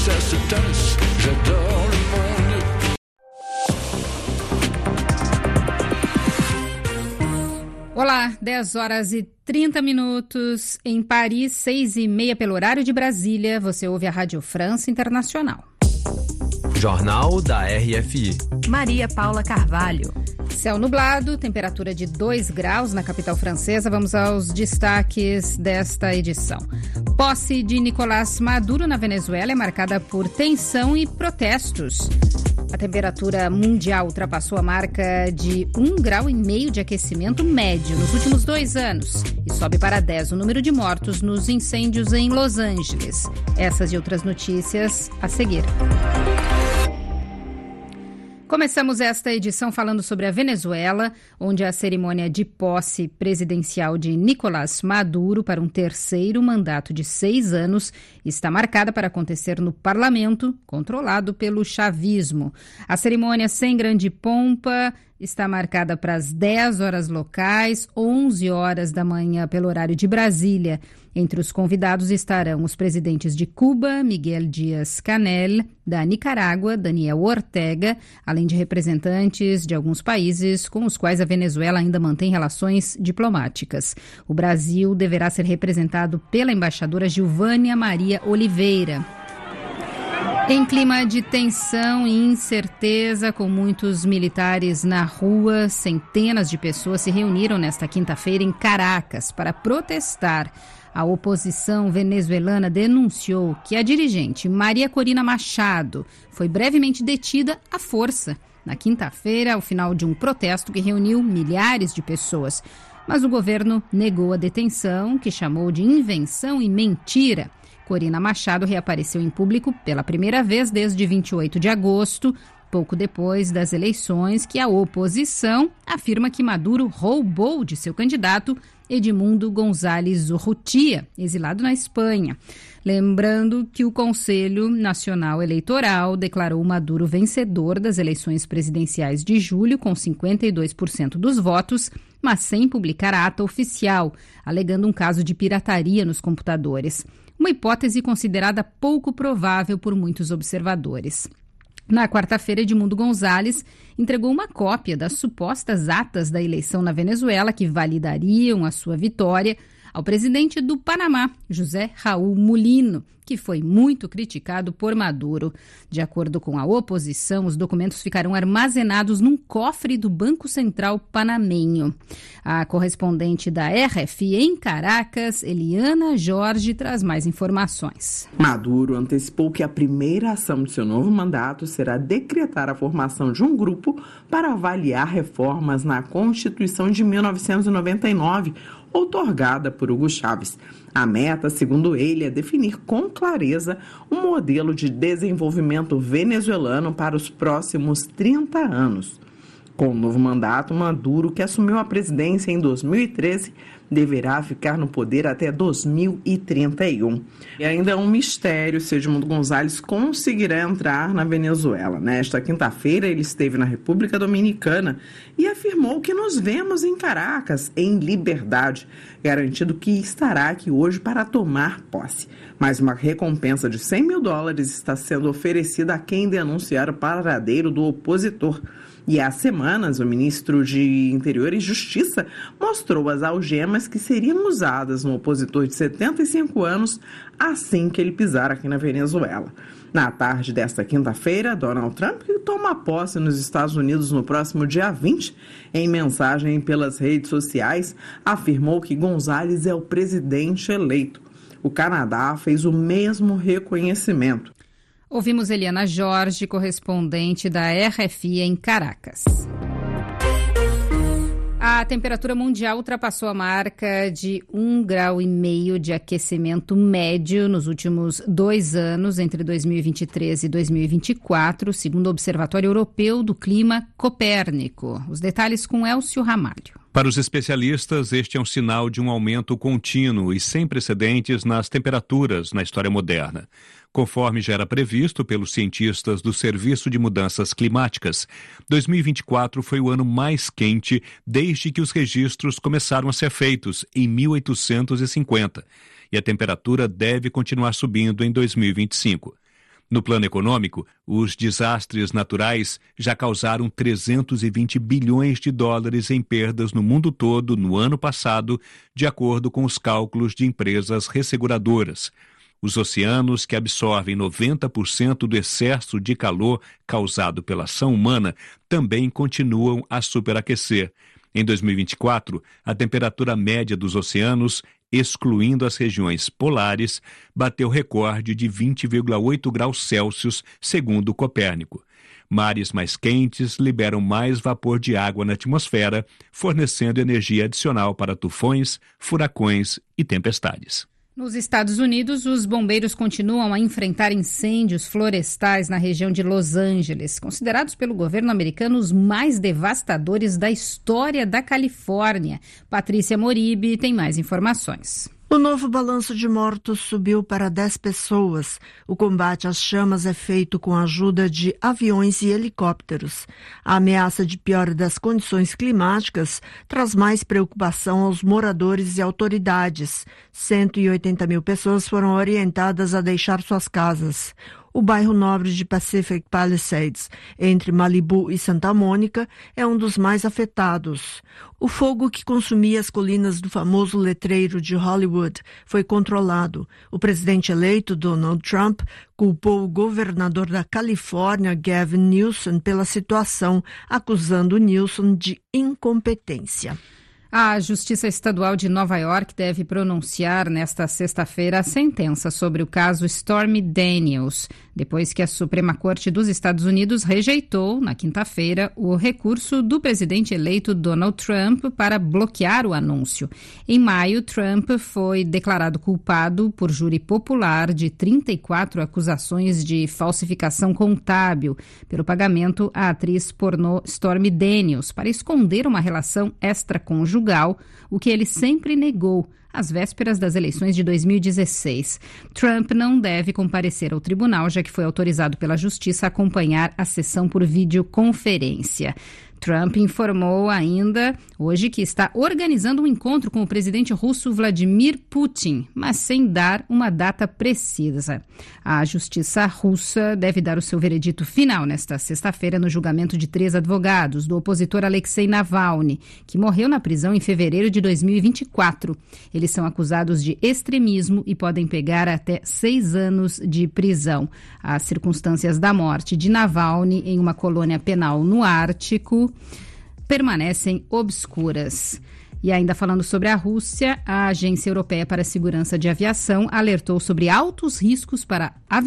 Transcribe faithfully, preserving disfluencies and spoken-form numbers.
ça se tasse, j'adore le monde. Olá, dez horas e trinta minutos em Paris, seis e meia pelo horário de Brasília. Você ouve a Rádio França Internacional. Jornal da R F I. Maria Paula Carvalho. Céu nublado, temperatura de dois graus na capital francesa. Vamos aos destaques desta edição. Posse de Nicolás Maduro na Venezuela é marcada por tensão e protestos. A temperatura mundial ultrapassou a marca de um grau e meio de aquecimento médio nos últimos dois anos e sobe para dez o número de mortos nos incêndios em Los Angeles. Essas e outras notícias a seguir. Começamos esta edição falando sobre a Venezuela, onde a cerimônia de posse presidencial de Nicolás Maduro para um terceiro mandato de seis anos está marcada para acontecer no parlamento, controlado pelo chavismo. A cerimônia, sem grande pompa, está marcada para as dez horas locais, onze horas da manhã pelo horário de Brasília. Entre os convidados estarão os presidentes de Cuba, Miguel Díaz-Canel, da Nicarágua, Daniel Ortega, além de representantes de alguns países com os quais a Venezuela ainda mantém relações diplomáticas. O Brasil deverá ser representado pela embaixadora Gilvânia Maria Oliveira. Em clima de tensão e incerteza, com muitos militares na rua, centenas de pessoas se reuniram nesta quinta-feira em Caracas para protestar. A oposição venezuelana denunciou que a dirigente Maria Corina Machado foi brevemente detida à força na quinta-feira, ao final de um protesto que reuniu milhares de pessoas. Mas o governo negou a detenção, que chamou de invenção e mentira. Corina Machado reapareceu em público pela primeira vez desde vinte e oito de agosto, pouco depois das eleições, que a oposição afirma que Maduro roubou de seu candidato Edmundo González Urrutia, exilado na Espanha. Lembrando que o Conselho Nacional Eleitoral declarou Maduro vencedor das eleições presidenciais de julho com cinquenta e dois por cento dos votos, mas sem publicar a ata oficial, alegando um caso de pirataria nos computadores. Uma hipótese considerada pouco provável por muitos observadores. Na quarta-feira, Edmundo González entregou uma cópia das supostas atas da eleição na Venezuela que validariam a sua vitória ao presidente do Panamá, José Raul Mulino, que foi muito criticado por Maduro. De acordo com a oposição, os documentos ficarão armazenados num cofre do Banco Central panamenho. A correspondente da R F I em Caracas, Eliana Jorge, traz mais informações. Maduro antecipou que a primeira ação de seu novo mandato será decretar a formação de um grupo para avaliar reformas na Constituição de mil novecentos e noventa e nove, outorgada por Hugo Chávez. A meta, segundo ele, é definir com clareza um modelo de desenvolvimento venezuelano para os próximos trinta anos. Com o novo mandato, Maduro, que assumiu a presidência em dois mil e treze, deverá ficar no poder até dois mil e trinta e um. E ainda é um mistério se Edmundo González conseguirá entrar na Venezuela. Nesta quinta-feira, ele esteve na República Dominicana e afirmou que nos vemos em Caracas, em liberdade, garantindo que estará aqui hoje para tomar posse. Mas uma recompensa de cem mil dólares está sendo oferecida a quem denunciar o paradeiro do opositor. E há semanas, o ministro de Interior e Justiça mostrou as algemas que seriam usadas no opositor de setenta e cinco anos assim que ele pisar aqui na Venezuela. Na tarde desta quinta-feira, Donald Trump toma posse nos Estados Unidos no próximo dia vinte. Em mensagem pelas redes sociais, afirmou que González é o presidente eleito. O Canadá fez o mesmo reconhecimento. Ouvimos Eliana Jorge, correspondente da R F I em Caracas. A temperatura mundial ultrapassou a marca de um grau e meio de aquecimento médio nos últimos dois anos, entre dois mil e vinte e três e dois mil e vinte e quatro, segundo o Observatório Europeu do Clima Copérnico. Os detalhes com Elcio Ramalho. Para os especialistas, este é um sinal de um aumento contínuo e sem precedentes nas temperaturas na história moderna. Conforme já era previsto pelos cientistas do Serviço de Mudanças Climáticas, dois mil e vinte e quatro foi o ano mais quente desde que os registros começaram a ser feitos, em mil oitocentos e cinquenta, e a temperatura deve continuar subindo em dois mil e vinte e cinco. No plano econômico, os desastres naturais já causaram trezentos e vinte bilhões de dólares em perdas no mundo todo no ano passado, de acordo com os cálculos de empresas resseguradoras. Os oceanos, que absorvem noventa por cento do excesso de calor causado pela ação humana, também continuam a superaquecer. Em dois mil e vinte e quatro, a temperatura média dos oceanos, excluindo as regiões polares, bateu recorde de vinte vírgula oito graus Celsius, segundo Copérnico. Mares mais quentes liberam mais vapor de água na atmosfera, fornecendo energia adicional para tufões, furacões e tempestades. Nos Estados Unidos, os bombeiros continuam a enfrentar incêndios florestais na região de Los Angeles, considerados pelo governo americano os mais devastadores da história da Califórnia. Patrícia Moribe tem mais informações. O novo balanço de mortos subiu para dez pessoas. O combate às chamas é feito com a ajuda de aviões e helicópteros. A ameaça de piora das condições climáticas traz mais preocupação aos moradores e autoridades. cento e oitenta mil pessoas foram orientadas a deixar suas casas. O bairro nobre de Pacific Palisades, entre Malibu e Santa Mônica, é um dos mais afetados. O fogo que consumia as colinas do famoso letreiro de Hollywood foi controlado. O presidente eleito, Donald Trump, culpou o governador da Califórnia, Gavin Newsom, pela situação, acusando Newsom de incompetência. A Justiça Estadual de Nova York deve pronunciar nesta sexta-feira a sentença sobre o caso Stormy Daniels, depois que a Suprema Corte dos Estados Unidos rejeitou, na quinta-feira, o recurso do presidente eleito Donald Trump para bloquear o anúncio. Em maio, Trump foi declarado culpado por júri popular de trinta e quatro acusações de falsificação contábil pelo pagamento à atriz pornô Stormy Daniels para esconder uma relação extraconjugal, o que ele sempre negou às vésperas das eleições de dois mil e dezesseis. Trump não deve comparecer ao tribunal, já que foi autorizado pela Justiça a acompanhar a sessão por videoconferência. Trump informou ainda hoje que está organizando um encontro com o presidente russo Vladimir Putin, mas sem dar uma data precisa. A justiça russa deve dar o seu veredito final nesta sexta-feira no julgamento de três advogados do opositor Alexei Navalny, que morreu na prisão em fevereiro de dois mil e vinte e quatro. Eles são acusados de extremismo e podem pegar até seis anos de prisão. As circunstâncias da morte de Navalny em uma colônia penal no Ártico permanecem obscuras. E ainda falando sobre a Rússia, a Agência Europeia para a Segurança de Aviação alertou sobre altos riscos para a